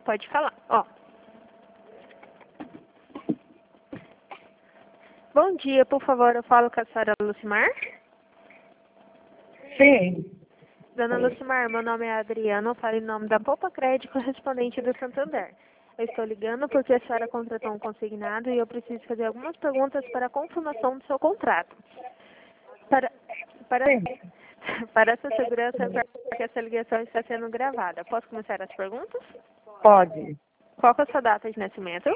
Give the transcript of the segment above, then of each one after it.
Pode falar. Ó. Bom dia, por favor, eu falo com a senhora Lucimar. Sim. Dona Lucimar, meu nome é Adriana, eu falo em nome da Poupa Crédito, correspondente do Santander. Eu estou ligando porque a senhora contratou um consignado e eu preciso fazer algumas perguntas para a confirmação do seu contrato. Para essa segurança, porque essa ligação está sendo gravada. Posso começar as perguntas? Pode. Qual que é a sua data de nascimento?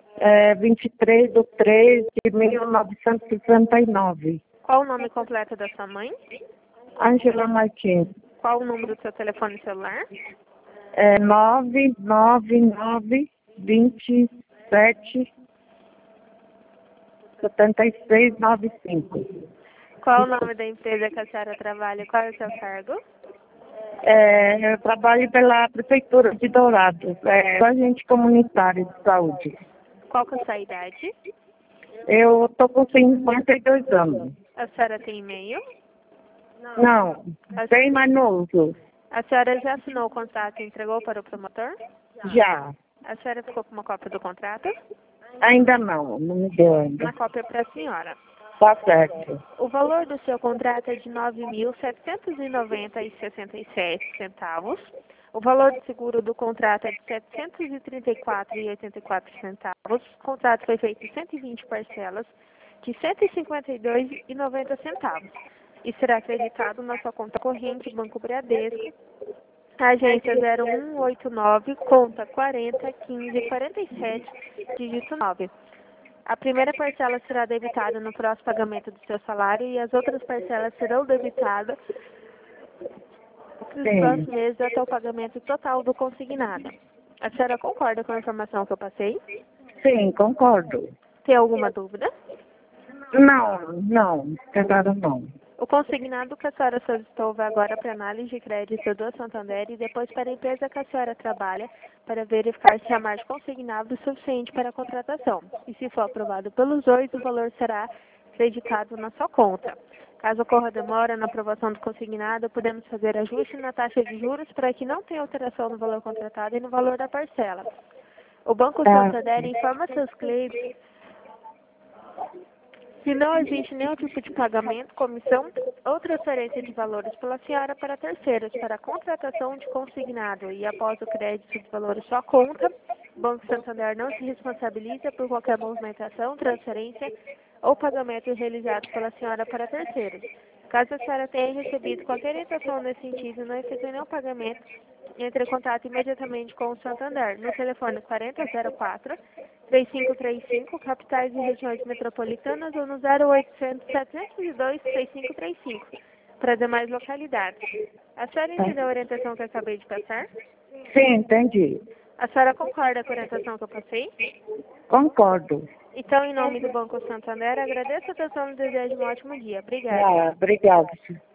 23/3/1969. Qual o nome completo da sua mãe? Ângela Martins. Qual o número do seu telefone celular? 999277695. Qual o nome da empresa que a senhora trabalha? Qual é o seu cargo? Eu trabalho pela Prefeitura de Dourados, agente comunitário de saúde. Qual que é a sua idade? Eu estou com 52 anos. A senhora tem e-mail? Não, bem mais novo. A senhora já assinou o contrato e entregou para o promotor? Já. A senhora ficou com uma cópia do contrato? Ainda não me deu ainda. Uma cópia para a senhora. Tá certo. O valor do seu contrato é de R$ 9.790,67. O valor de seguro do contrato é de R$ 734,84. O contrato foi feito em 120 parcelas de R$ 152,90. E será acreditado na sua conta corrente Banco Bradesco, agência 0189, conta 401547, dígito 9. A primeira parcela será debitada no próximo pagamento do seu salário e as outras parcelas serão debitadas nos próximos meses até o pagamento total do consignado. A senhora concorda com a informação que eu passei? Sim, concordo. Tem alguma dúvida? Não, agora não. O consignado que a senhora solicitou vai agora para análise de crédito do Santander e depois para a empresa que a senhora trabalha para verificar se há margem consignado suficiente para a contratação. E se for aprovado pelos dois, o valor será creditado na sua conta. Caso ocorra demora na aprovação do consignado, podemos fazer ajuste na taxa de juros para que não tenha alteração no valor contratado e no valor da parcela. O Banco Santander informa seus clientes que não existe nenhum tipo de pagamento, comissão ou transferência de valores pela senhora para terceiros para a contratação de consignado e após o crédito de valores sua conta, o Banco Santander não se responsabiliza por qualquer movimentação, transferência ou pagamento realizado pela senhora para terceiros. Caso a senhora tenha recebido qualquer orientação nesse sentido e não efetue nenhum pagamento, entre em contato imediatamente com o Santander no telefone 4004-3535, capitais e regiões metropolitanas, ou no 0800-702-6535, para demais localidades. A senhora entendeu a orientação que eu acabei de passar? Sim, entendi. A senhora concorda com a orientação que eu passei? Concordo. Então, em nome do Banco Santander, agradeço a atenção e desejo um ótimo dia. Obrigada. Obrigada.